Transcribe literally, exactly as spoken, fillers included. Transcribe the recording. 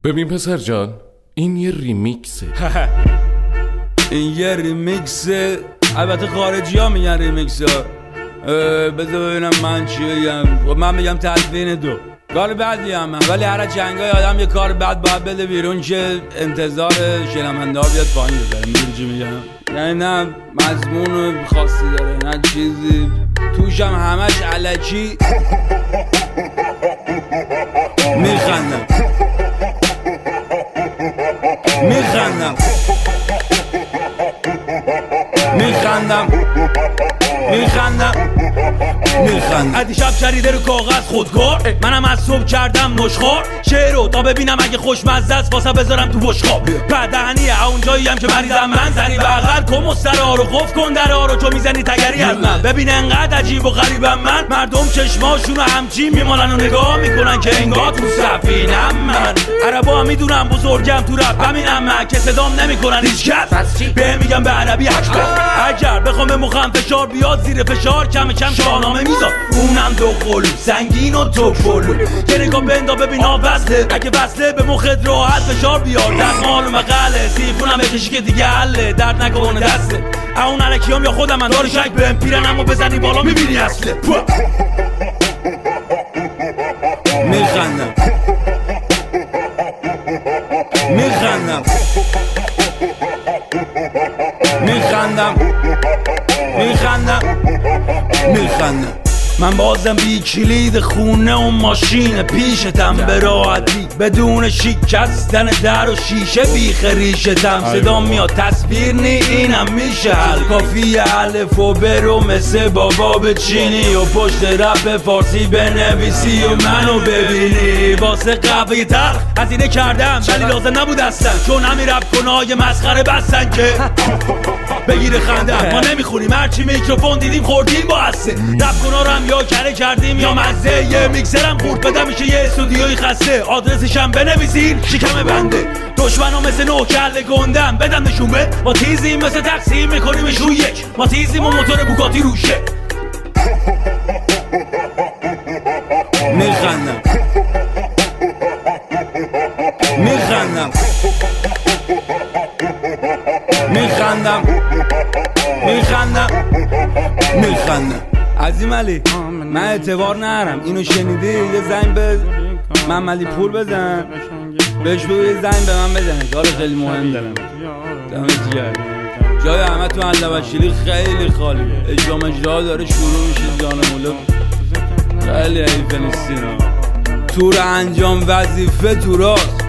ببین پسر جان، این یه ریمیکسه. این یه ریمیکسه. البته خارجی ها میگن ریمیکس ها. بذار ببینم من چی بگم. من میگم تدوین دو کار بدی هم من، ولی هر جنگای آدم یه کار بد باید بده بیرون که انتظار شنونده ها بیاد پایین بذاره. میدونی چی میگم؟ یعنی نه مضمون خاصی داره نه چیزی توش، هم همش الکی میخندم میخندم میخندم میخندم میخندم ادی شب شریده رو کاغذ خودکار، منم از صبح کردم نشخار شعرو تا ببینم اگه خوشمزه است واسه بذارم تو بشقاب. بدهنیه اونجایی هم که مریضم من زنی بغل کن مسترها رو قفل کن درها رو، چون میزنی تگری از من. ببین انقدر عجیب و غریبم من، مردم چشماشون همچین میمالن و نگاه میکنن که انگار تو سفینم من. عربا هم میدونم بزرگم تو رپ همینم من، که صدام نمیکنن هیچ کس به میگم به عربی اکبر. اگر بخوام به مخم فشار بیاد زیر فشار کم کم شاهنامه میذار، اونم دو قلو سنگین و تو پلو. یه نگاه بندا ببین وصله، اگه وصله به مخت راحت فشار بیار. دستمال و مقاله سیفونم بکشی که دیگه حله، درد نکنه دسته اون علکیام یا خودم من داری شک بهم پیرن، اما بزنی بالا میبینی اصله. میخندم میخندم میخندم میخندم میخندم من بازم بی کلید خونه و ماشین پیشتم، به راحتی بدون شکستن در و شیشه بیخ ریشتم. صدا میاد تصویر نی اینم میشه حل، کافی الف و برو مثل بابا به چینی و پشت رپ فارسی بنویسی و منو ببینی. واسه قهوه تلخ هزینه کردم ولی لازم نبود اصلا، چون همین رپ کنای مسخره بستن که بگیره خنده. ما نمیخونیم هرچی میکروفون دیدیم خوردیم با هسته. رپ کنا رو هم یا کره کردیم یا مزه، یه میکسرم خورد بدم میشه یه استودیوی خسته. آدرسشم بنویسین شکم بنده، دشمنو مثل نوکل گندم بدم نشون به. ما تیزیم مثل تقسیم میکنیمش رو یک، ما تیزیم و موتور بوگاتی روشه. میخندم میخندم میخندم میخندم میخندم عظیم علی، من اعتبار نرم اینو شنیدی یه زنگ به محمدی پور بزن بهش بگو یه زنگ به من بزنه، کار خیلی مهم دارم. دمت گرم. جای همه تو اندوشیری خیلی خالیه، اجرام اجرا داره شروع میشه. جان مولا خیلی حیف نیستین، تور انجام وظیفه تو راست